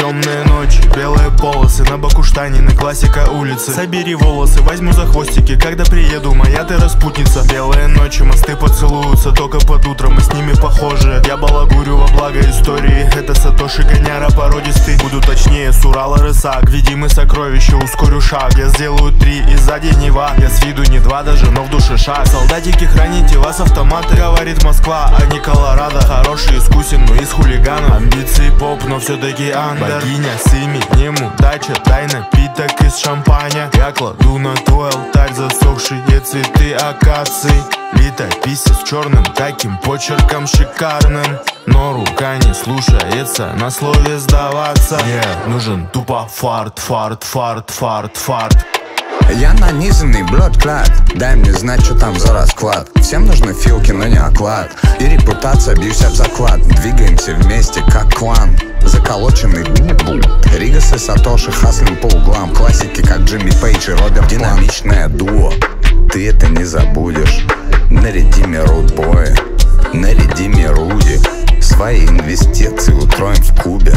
Темные ночи, белые полосы, на боку штанины, классика улицы. Собери волосы, возьму за хвостики, когда приеду, моя ты распутница. Белые ночи, мосты поцелуются только под утро, мы с ними похожи. Я балагурю во благо истории, это Сатоши Гоняра породистый. Буду точнее, с Урала рысак, видимый сокровище, ускорю шаг. Я сделаю 3 и сзади Нева, я с виду не 2 даже, но в душе шаг. Солдатики, храните вас автоматы, говорит Москва, а не Колорадо. Хороший, искусен, но из хулигана. Амбиции поп, но все-таки андер. Богиня с именем удача, дай напиток из шампаня. Я кладу на твой алтарь засохшие цветы акации. Летописец черным таким почерком шикарным, но рука не слушается на слове сдаваться. Мне нужен тупо фарт, фарт, фарт, фарт, фарт. Я нанизанный блёд-клад, дай мне знать, что там за расклад. Всем нужны филки, но не оклад. И репутация, бьюсь об заклад. Двигаемся вместе, как клан. Заколоченный бу-бу. Ригас и Сатоши хаслим по углам. Классики, как Джимми Пейдж и Роберт. Динамичное дуо, ты это не забудешь. Наряди мне рудбоя, наряди мне Руди. Свои инвестиции устроим в Кубе.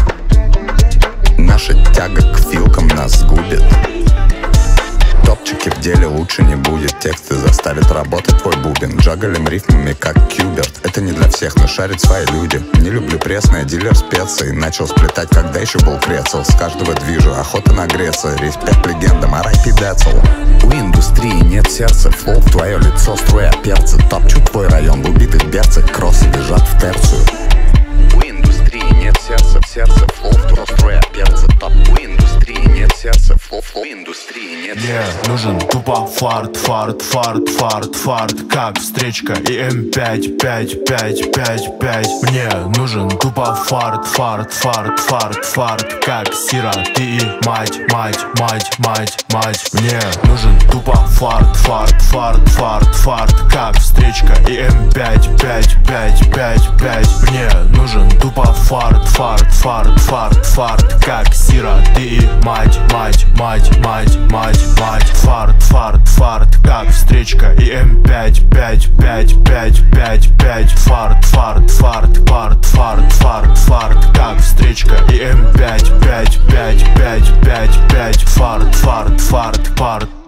Наша тяга к филкам нас сгубит. Топчики в деле лучше не будет. Тексты заставят работать твой бубен. Джагалим рифмами, как Кьюберт. Это не для всех, но шарят свои люди. Не люблю пресное, дилер специй. Начал сплетать, когда еще был крецел. С каждого движу, охота нагреться. Респект легендам, R.I.P. Децл. У индустрии нет сердца. Флоу в твое лицо, струя перца. Топчу твой район в убитых берцах. Кроссы бежат в терцию. У индустрии нет сердца. В сердце флоу в твое струя перца. Топ. У индустрии нет сердца. Флоу индустрии нет. Мне нужен тупо фарт, фарт, фарт, фарт, фарт. Как встречка и М5, 5, 5, 5, 5. Мне нужен тупо фарт, фарт, фарт, фарт, фарт. Как Сира, ты и мать, мать, мать, мать, мать. Мне нужен тупо фарт, фарт, фарт, фарт, фарт. Как встречка и М5, 5, 5, 5, 5. Мне нужен тупо фарт, фарт, фарт, фарт, фарт. Как Сира, ты и мать, мать, мать, мать, мать, мать. Фарт, фарт, фарт, как встречка и М5, 5, 5, 5, 5, 5. Фарт, фарт, фарт, фарт, фарт, фарт, фарт, как встречка и М5, 5, 5, 5, 5, 5. Фарт, фарт, фарт, фарт.